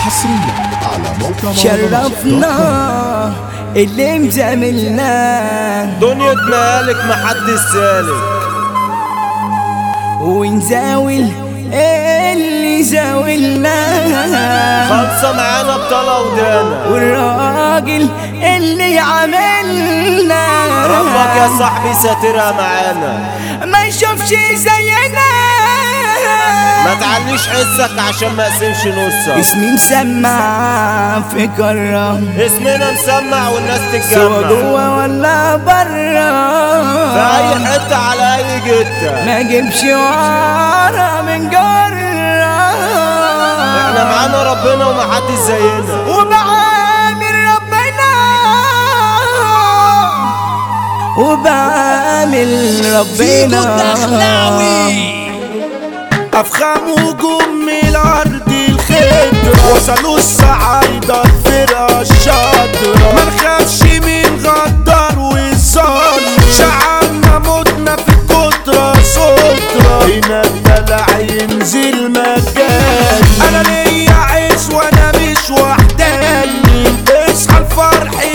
حصريا على موقع شرفنا اللي مزاملنا دنيا مالك محدش سالك ونزاول اللي زاولنا خلصة معانا بطلة ودانا والراجل اللي عملنا ربك يا صاحبي ساترها معانا ما يشوفش زينا ما تعليش حسك عشان ما اقسمش نصك اسمي مسمع في كرة اسمنا مسمع والناس سوا تتجمع جوا ولا برا في اي حتة على اي جتة ما جيبش ورا من جرة احنا معانا ربنا ومحدش زينا وبعامل ربنا وبعامل ربنا أفخام هجوم من الأرض الخضرا وصلوا الصعايدة الفرقة الشاطرة منخافش من غدار والظالم شعبنا متنا في الكترة سترة هنا الدلع ينزل مجاني أنا ليا عيش وأنا مش وحداني اصحى الفرح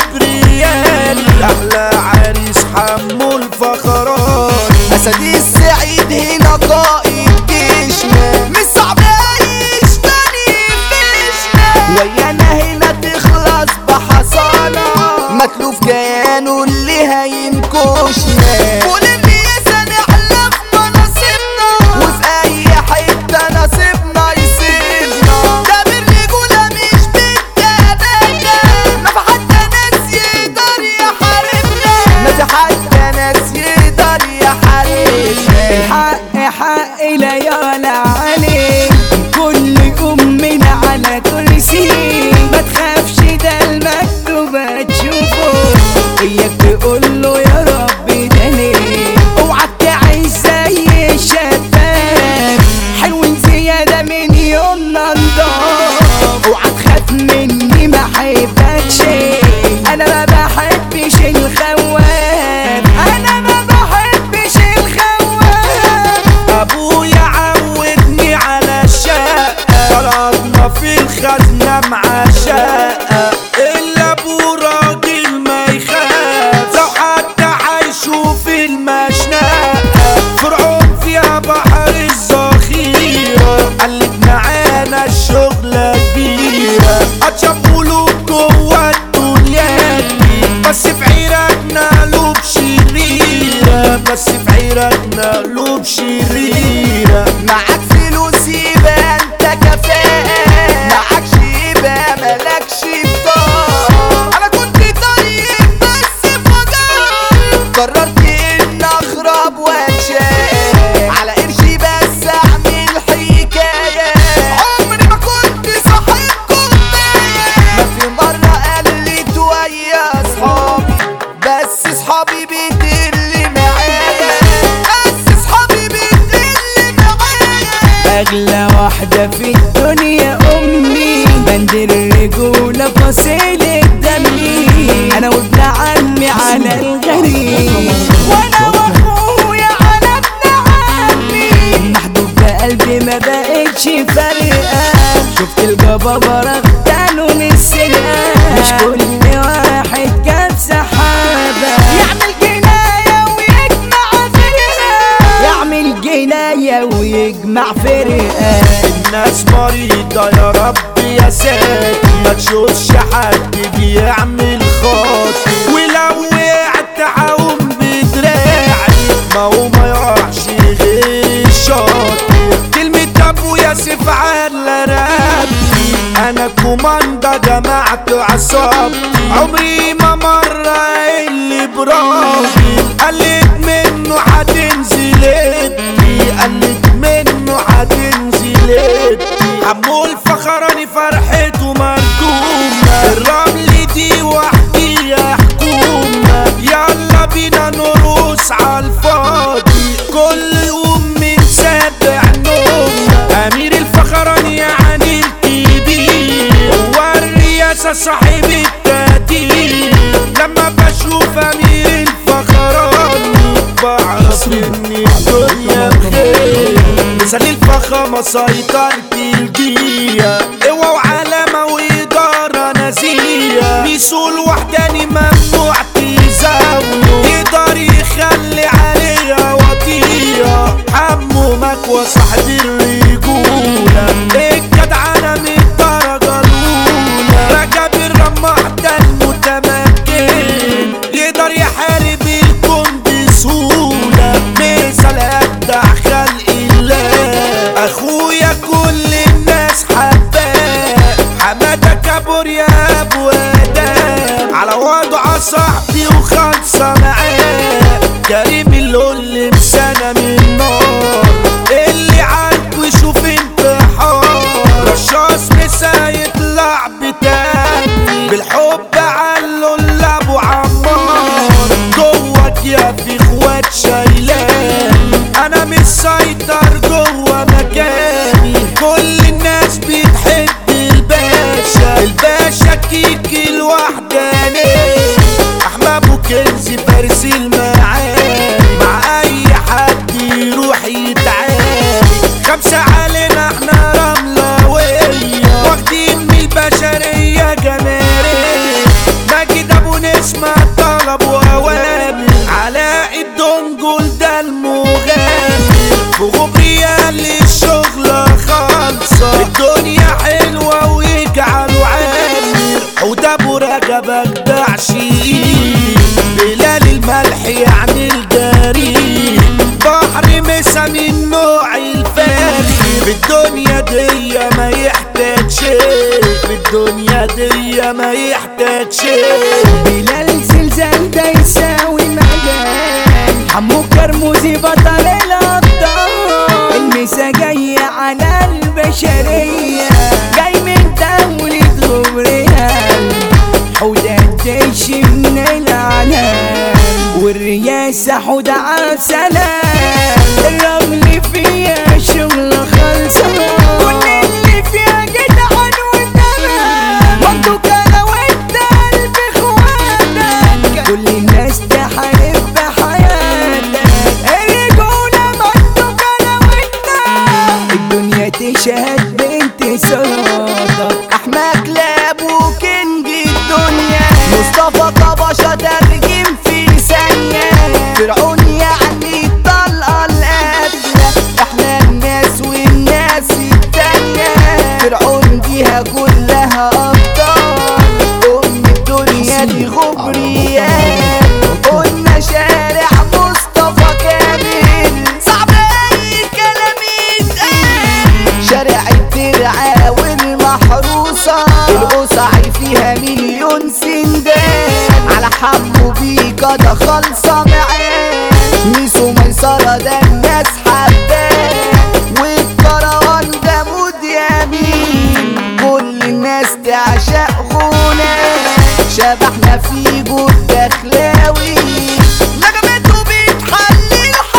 غبريالي أحلى عريس حمو الفخرات أسدي السعيد هنا قائد جيشنا مش صعب يعيش تاني فيشنا ويانا هنا تخلص بحصانة مكلوف كيانه اللي هينكشنا قول اللي سنحلف بنصيبنا وفي أي حتة نصيبنا يسيبنا ده بالرجولة مش بالتبادة ما في حتى ناس يقدر يحاربنا ما في حتى ناس يقدر يحاربنا الحق حق ليالي عليه كل من على كرسي ما تخافش ده المكتوب هتشوفه اياك تقول له يا رب ده ليه اوعى تعيش زي الشباب حلوين زيادة من يومنا نضاف اوعى تخاف مني ما حبكش انا ما بحبش الخواب انا ما بحبش الخواب ابويا عودني على الشقة طلعنا في الخزنة مع شقة الا ابو راجل ما يخاف لو حتى هيشوف المشنقة فرعون فيها بحر الذخيرة قلت معانا الشغلة كبيرة اتشاف قلوب جوا الدنيا دي بس في عيرتنا قلوب شريرة بس في عيرتنا قلوب شريرة معاك فلوس يبقى انت كفاءة معاكش يبقى مالكش بطاقة انا كنت طيب بس فجأة قررت ان اخرب واتشاق على قرشي بس اعمل حكاية عمري ما كنت صاحب كوباية ما في مرة قلت ويا اصحابي بس اصحابي بيدل معايا بس اصحابي بيدل معايا اغلى واحدة في الدنيا امي بند الرجولة فصيلة دمي انا وابن عمي على الغريب وانا واخويا على ابن عمي محبوب بقلبي ما بقتش فارقة شفت الجبابرة اغتالوا من السرقة مش كل واحد كان سحابة يعمل جناية ويجمع فرقة يعمل جناية ويجمع فرقة الناس مريضة يا رب يا ساتر ما تشوفش حد بيعمل خاطر ولو وقعت عاوم بدراعي ما هو ما يقعش غير الشاطر كلمة ابو ياسف على رقبتي انا كوماندا جمعت عصابتي عمري ما مرة اللي براضي قلت منه هتنزل ادي قلت منه هتنزل ادي حمو الفخراني فرحته مردومة الرمل دي وحدي يا حكومة يلا بينا نرقص عالفاضي كل يوم من سابع نومنا امير الفخراني يعني الكبير هو الرئاسة صاحب التقدير لما بشوف امير الفخراني بعرف ان الدنيا بخير مثال الفخامة سيطرة الجية اوعى ميسو الوحداني ممنوع تزاوله، يقدر يخلي عليها وطية. حمو مكوى صاحب الرجولة، الجدعنة من الدرجة الأولى. رجب الرماح ده المتمكن، يقدر يحارب الكون بسهولة. مثل أبدع خلق الله، أخويا كل الناس حباه. حمادة كابور يا أبو آدم، على وضع صاحبي وخلصة معاه. كريم اللي مسنة من نار، اللي عارفه يشوف انتحار. رشاش مسا يطلع بتاني، بالحب علو لابو عمار. جواك يا في اخوات شايلان، انا مش سيطر جوا مكاني. كل الناس بتحب الباشا، الباشا كيكي الوحداني. احمد ابو كنزي فارس المعاني، مع اي حد يروح يتعاني. 5 علينا احنا رملاوية، واخدين من البشرية جماهيرية. ماجد ابو نسمة طلب واوامر، علاء الدنجل ده المغامر. في غبريال الشغلة خالصة، الدنيا حلوة ويجعلوا عامر. حوده ابو رجب اجدع شيء، بلال الملح يعني الجريء. بحر مسا من نوع الفاري، في الدنيا دي ما يحتاج شيء، في الدنيا دي ما يحتاج شيء. بلال زلزال ده يساوي مجال، حمو كرموزي بطل الابطال. المسا جاي على البشرية، جاي من دولة غبريال. حوده الجيش من العالم، والرياسة حوده عالسلام. الرمل فيها شغل خلصان، كل اللي فيها جدعان وتمام. منطوق انا وانت قلب اخواتك، كل الناس تحارب بحياتك. الرجولة منطوق انا وانت، الدنيا تشهد بانتصاراتك. احمد كلاب وكينج الدنيا، مصطفى طبشة ترجم في ثانية. فرعون يعني الطلقة القاتلة، احنا الناس والناس التانية. فرعون جيها كلها ابطال، الدنيا دي غبريات. قلنا شارع مصطفى كامل، صعب اي كلام يتقال. شارع الترعة والمحروسة، القصعي فيها مليون سندان. على حمو بيكا ده خالصة معاه، ميسو ميسرة ده الناس حباه. والكروان ده مود يمين، كل الناس تعشق غنى. شبحنا في جود دخلاوي، نغمته بتحلي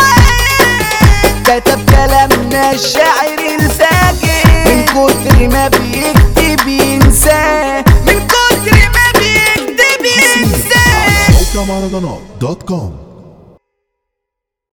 الحياة. كتب كلامنا الشاعر الساكن، من كتر ما بيكتب ينساه، من كتر ما بيكتب ينساه. موقع مهرجانات.com